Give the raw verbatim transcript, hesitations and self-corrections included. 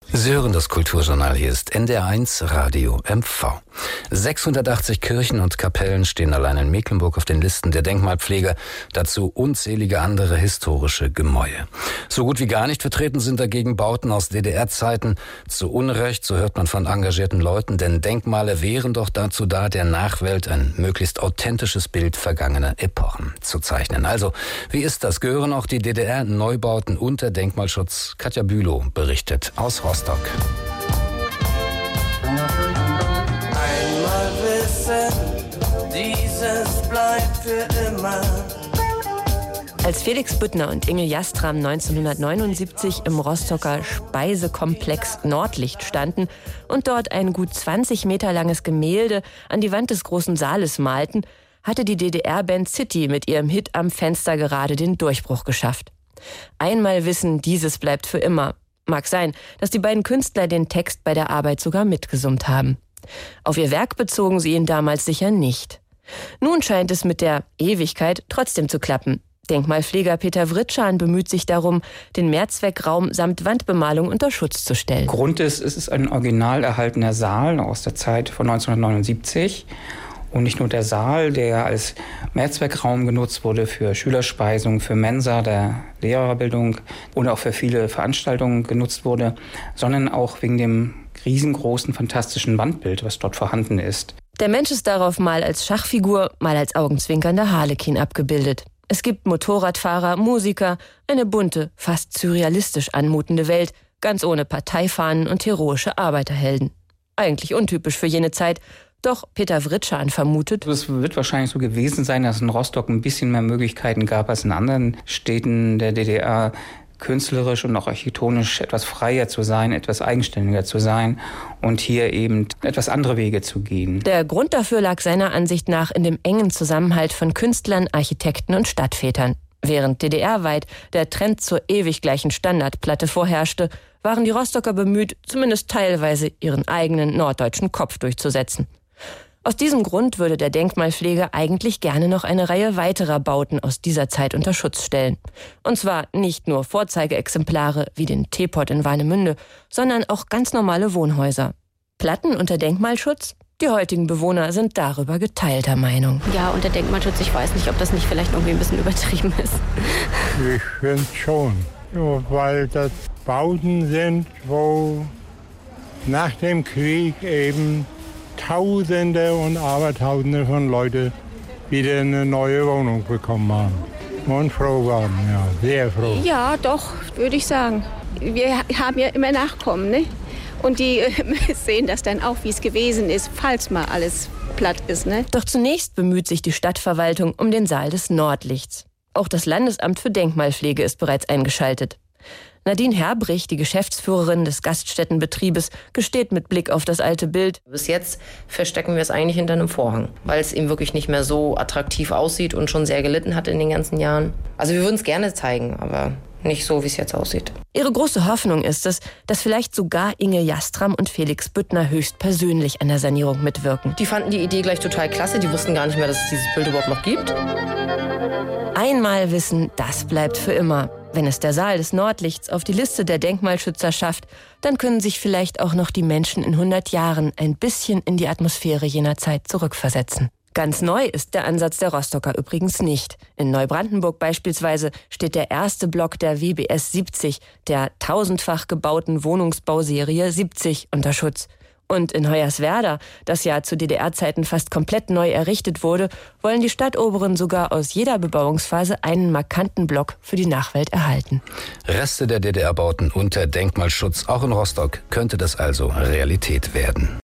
Sie hören das Kulturjournal, hier ist N D R eins Radio M V. sechshundertachtzig Kirchen und Kapellen stehen allein in Mecklenburg auf den Listen der Denkmalpfleger, dazu unzählige andere historische Gemäuer. So gut wie gar nicht vertreten sind dagegen Bauten aus D D R-Zeiten. Zu Unrecht, so hört man von engagierten Leuten, denn Denkmale wären doch dazu da, der Nachwelt ein möglichst authentisches Bild vergangener Epochen zu zeichnen. Also, wie ist das? Gehören auch die D D R-Neubauten unter Denkmalschutz? Katja Bülow berichtet aus Rostock. Einmal wissen, dieses bleibt für immer. Als Felix Büttner und Inge Jastram neunzehnhundertneunundsiebzig im Rostocker Speisekomplex Nordlicht standen und dort ein gut zwanzig Meter langes Gemälde an die Wand des großen Saales malten, hatte die D D R-Band City mit ihrem Hit Am Fenster gerade den Durchbruch geschafft. Einmal wissen, dieses bleibt für immer. Mag sein, dass die beiden Künstler den Text bei der Arbeit sogar mitgesummt haben. Auf ihr Werk bezogen sie ihn damals sicher nicht. Nun scheint es mit der Ewigkeit trotzdem zu klappen. Denkmalpfleger Peter Writschan bemüht sich darum, den Mehrzweckraum samt Wandbemalung unter Schutz zu stellen. Grund ist, es ist ein original erhaltener Saal aus der Zeit von neunzehnhundertneunundsiebzig. Und nicht nur der Saal, der als Mehrzweckraum genutzt wurde für Schülerspeisung, für Mensa der Lehrerbildung und auch für viele Veranstaltungen genutzt wurde, sondern auch wegen dem riesengroßen, fantastischen Wandbild, was dort vorhanden ist. Der Mensch ist darauf mal als Schachfigur, mal als augenzwinkernder Harlekin abgebildet. Es gibt Motorradfahrer, Musiker, eine bunte, fast surrealistisch anmutende Welt, ganz ohne Parteifahnen und heroische Arbeiterhelden. Eigentlich untypisch für jene Zeit. Doch Peter Writschan vermutet, es wird wahrscheinlich so gewesen sein, dass es in Rostock ein bisschen mehr Möglichkeiten gab als in anderen Städten der D D R, künstlerisch und auch architektonisch etwas freier zu sein, etwas eigenständiger zu sein und hier eben etwas andere Wege zu gehen. Der Grund dafür lag seiner Ansicht nach in dem engen Zusammenhalt von Künstlern, Architekten und Stadtvätern. Während D D R-weit der Trend zur ewig gleichen Standardplatte vorherrschte, waren die Rostocker bemüht, zumindest teilweise ihren eigenen norddeutschen Kopf durchzusetzen. Aus diesem Grund würde der Denkmalpfleger eigentlich gerne noch eine Reihe weiterer Bauten aus dieser Zeit unter Schutz stellen. Und zwar nicht nur Vorzeigeexemplare wie den Teepot in Warnemünde, sondern auch ganz normale Wohnhäuser. Platten unter Denkmalschutz? Die heutigen Bewohner sind darüber geteilter Meinung. Ja, unter Denkmalschutz, ich weiß nicht, ob das nicht vielleicht irgendwie ein bisschen übertrieben ist. Ich finde schon, ja, weil das Bauten sind, wo nach dem Krieg eben Tausende und Abertausende von Leuten wieder eine neue Wohnung bekommen haben. Und froh waren, ja, sehr froh. Ja, doch, würde ich sagen. Wir haben ja immer Nachkommen, ne? Und die äh, sehen das dann auch, wie es gewesen ist, falls mal alles platt ist, ne? Doch zunächst bemüht sich die Stadtverwaltung um den Saal des Nordlichts. Auch das Landesamt für Denkmalpflege ist bereits eingeschaltet. Nadine Herbrich, die Geschäftsführerin des Gaststättenbetriebes, gesteht mit Blick auf das alte Bild: Bis jetzt verstecken wir es eigentlich hinter einem Vorhang, weil es eben wirklich nicht mehr so attraktiv aussieht und schon sehr gelitten hat in den ganzen Jahren. Also wir würden es gerne zeigen, aber nicht so, wie es jetzt aussieht. Ihre große Hoffnung ist es, dass vielleicht sogar Inge Jastram und Felix Büttner höchstpersönlich an der Sanierung mitwirken. Die fanden die Idee gleich total klasse, die wussten gar nicht mehr, dass es dieses Bild überhaupt noch gibt. Einmal wissen, das bleibt für immer. Wenn es der Saal des Nordlichts auf die Liste der Denkmalschützer schafft, dann können sich vielleicht auch noch die Menschen in hundert Jahren ein bisschen in die Atmosphäre jener Zeit zurückversetzen. Ganz neu ist der Ansatz der Rostocker übrigens nicht. In Neubrandenburg beispielsweise steht der erste Block der W B S siebzig, der tausendfach gebauten Wohnungsbauserie siebzig, unter Schutz. Und in Hoyerswerda, das ja zu D D R-Zeiten fast komplett neu errichtet wurde, wollen die Stadtoberen sogar aus jeder Bebauungsphase einen markanten Block für die Nachwelt erhalten. Reste der D D R-Bauten unter Denkmalschutz, auch in Rostock, könnte das also Realität werden.